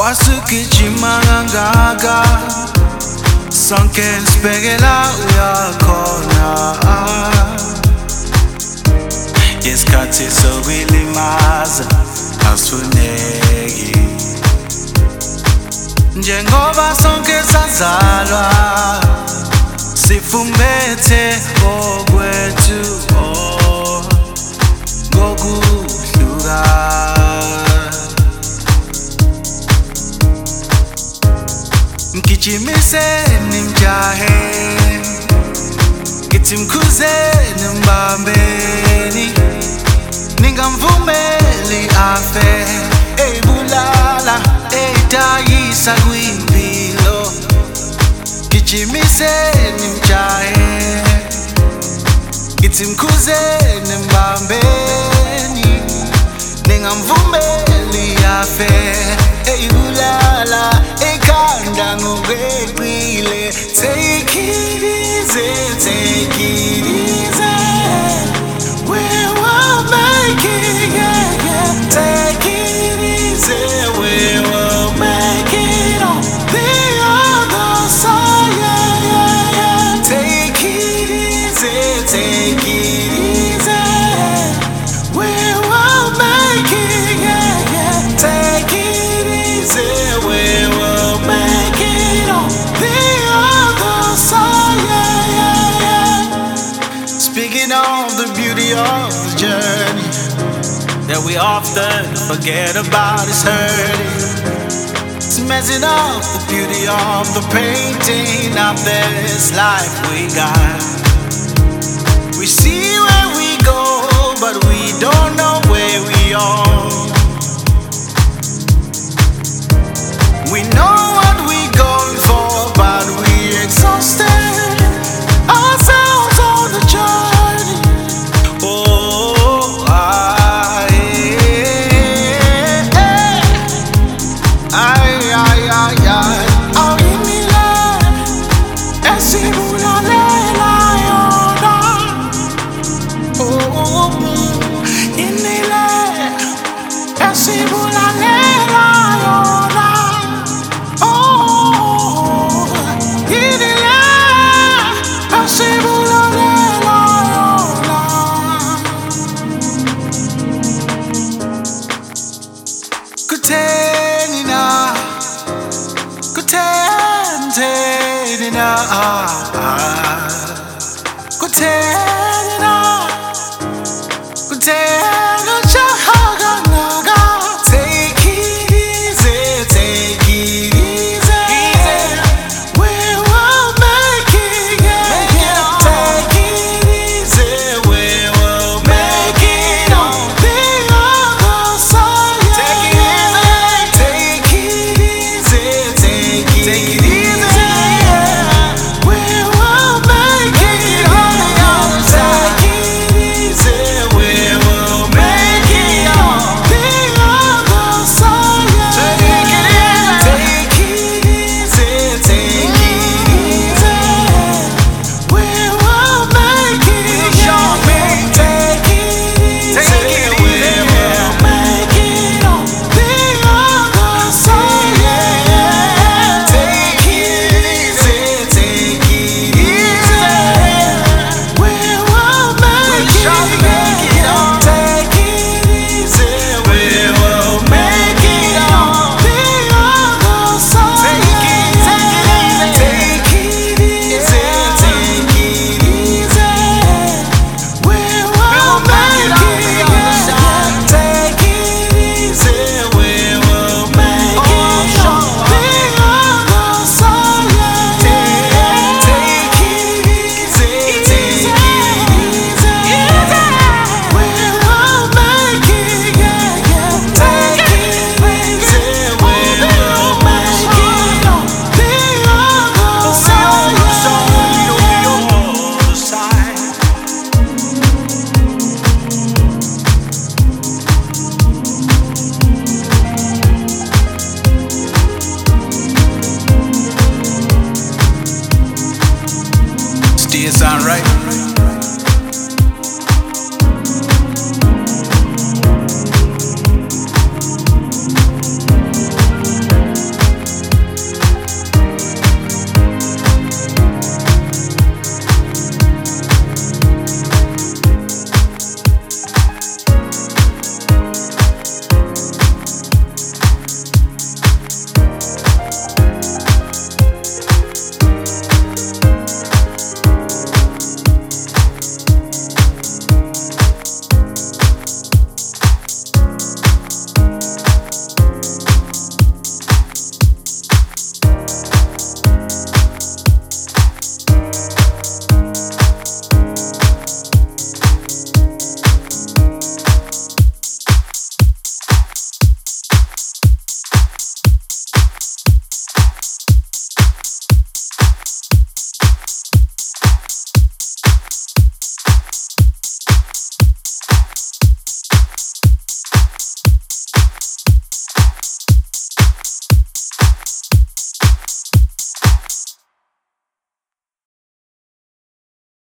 Wasukijimanganga sonke sibhekela uyakhona isikhathi sokwilimaza asifuneki njengoba sonke sazalwa sifumbethe okwethu ngokuhluka mgijimiseni mjahe ngithi mkhuzeni mbambeni ningamvumeli afe eyibulala eyidayisa kwimpilo gijimiseni mjahe ngithi mkhuzeni mbambeni ningamvumeli afe eyibulala ekhanda ngokweqile. Take it easy, take it easy, we will make it, yeah, yeah. Take it easy, we will make it on the other side, yeah, yeah, yeah. Take it easy, take it easy, we will make it, yeah, yeah. Take it easy, we will make it on the other side, yeah, yeah, yeah. Speaking of the beauty of the journey that we often forget about is hurting. It's messing up the beauty of the painting of this life we got. We see where we go, but we don't know where we are. We know what we're going for, but we're exhausted ourselves on the journey. Oh, oh, give me love, and see who I oh, give me love, and see who I Kutenina